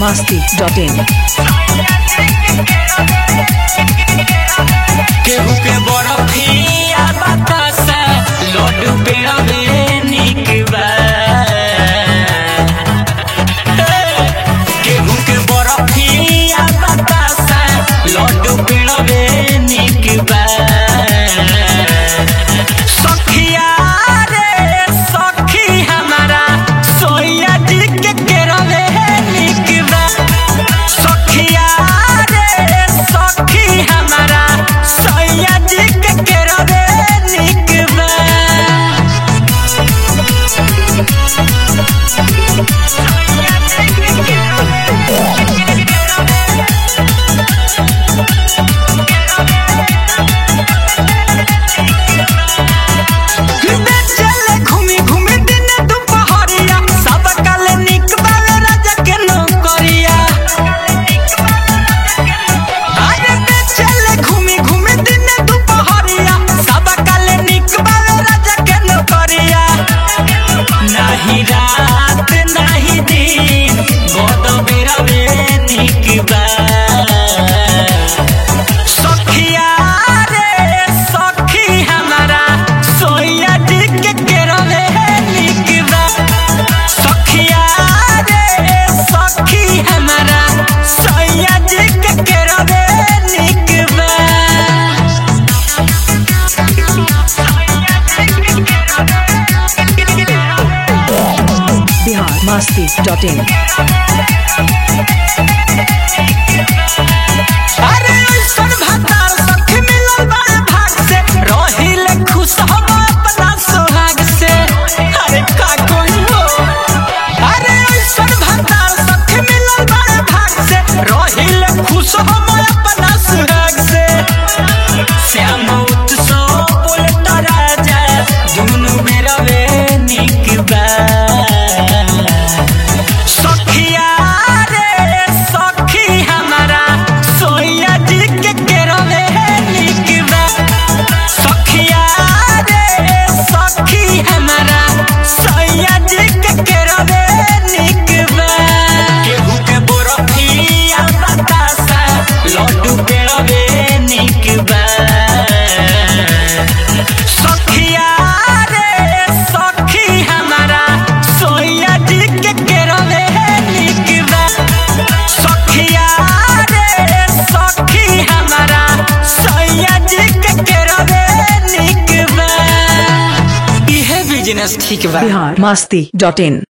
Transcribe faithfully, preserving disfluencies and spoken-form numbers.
मस्ती dot इन। केहू के बरफिया बतासा लड्डू पेड़वे निक बा। केहू के बरफिया बतासा लड्डू पेड़वे निक बा। सखिया रे सखी हमारा सोया जी के केरवे निक बा। सखिया रे सखी हमारा सोया जी के केरवे निक बा। चले घूमी घूमी दिन दुपहरिया सब काल निक बावे राजा के नौकरिया। अरे चले घूमी घूमी दिन दुपहरिया सब काल निक बावे राजा के नौकरिया। नाही रात नाही दिन गोद बेरवे निक बा। सखिया रे सखी हमारा सोया जी के केरवे निक बा। सखिया रे सखी हमारा सोया जी के केरवे निक बा। Bihar Masti dot in. अरे ऐसन भतार सखी मिलल बड़े भाग से रहिले खुश हम अपना सोहाग से। अरे का कोई हो। अरे ऐसन भतार सखी मिलल बड़े भाग से रहिले खुश हम अपना सोहाग से। श्याम उत्सव बोलता राजा दुनु बेरवे निक बा। सखिया रे सखी हमारा सोया जी के केरवे निक बा। सखिया रे सखी हमारा सोया जी के केरवे निक बा। केहू के बरफिया बतासा लड्डू पेड़वे निक बा। सखिया रे सखी हमारा सोया जी के केरवे निक बा। सखिया रे सखी हमारा सोया जी के केरवे निक बा। इहे बिजनेस ठीक बा। बिहार मस्ती डॉट इन।